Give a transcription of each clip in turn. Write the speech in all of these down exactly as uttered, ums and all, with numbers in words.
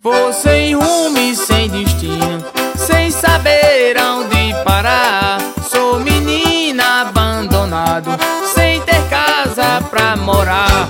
Vou sem rumo e sem destino, sem saber aonde parar. Sou menina abandonado, sem ter casa pra morar.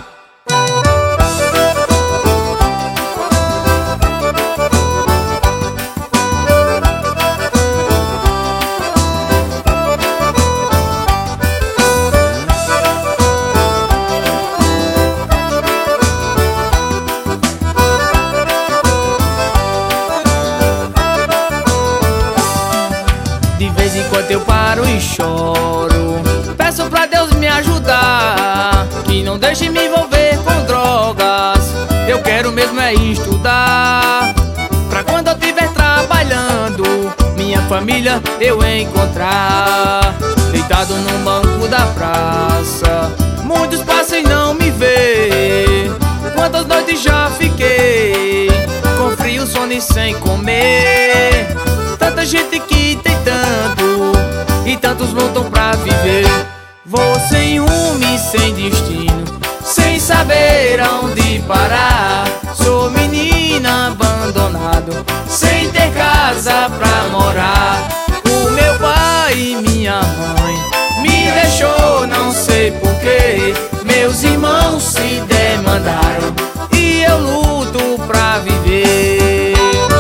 De vez em quando eu paro e choro, peço pra Deus me ajudar, que não deixe me envolver com drogas. Eu quero mesmo é estudar, pra quando eu estiver trabalhando, minha família eu encontrar. Deitado num banco da praça, muitos passam e não me vê. Quantas noites já fiquei com frio, sono e sem comer. Tanta gente que tentando e tantos lutam pra viver. Vou sem rumo e sem destino, sem saber aonde parar. Sou menina abandonado, sem ter casa pra morar. O meu pai e minha mãe me deixou, não sei porquê. Meus irmãos se demandaram e eu luto pra viver.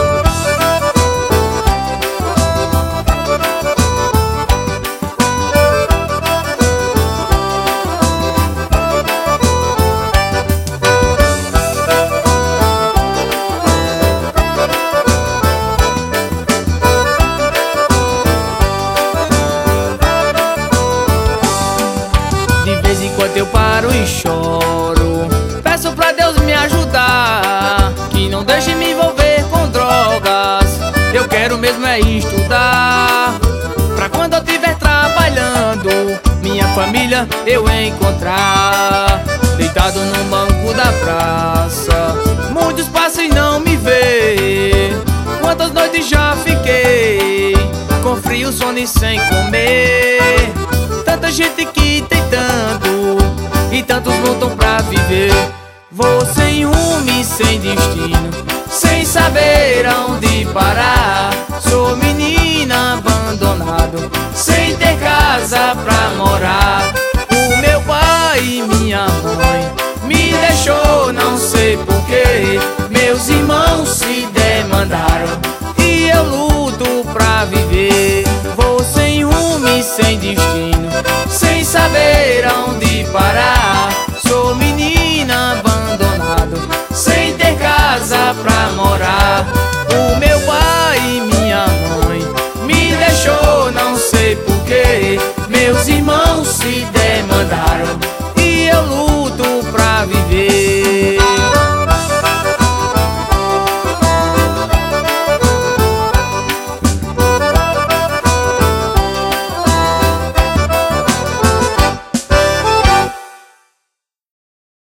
Enquanto eu paro e choro, peço pra Deus me ajudar, que não deixe me envolver com drogas. Eu quero mesmo é estudar, pra quando eu estiver trabalhando, minha família eu encontrar. Deitado num banco da praça, muitos passam e não me vê. Quantas noites já fiquei com frio, sono e sem comer. Tanta gente que tentando e tantos lutam pra viver. Vou sem rumo e sem destino, sem saber aonde parar. Sou menina abandonado, sem ter casa pra morar. O meu pai e minha mãe me deixou, não sei porquê. Meus irmãos se demandaram e eu luto pra viver. Vou sem rumo e sem destino, sem saber aonde parar. Sou menina abandonado, sem ter casa pra morar. O meu pai e minha mãe me deixou, não sei porquê. Meus irmãos se demandaram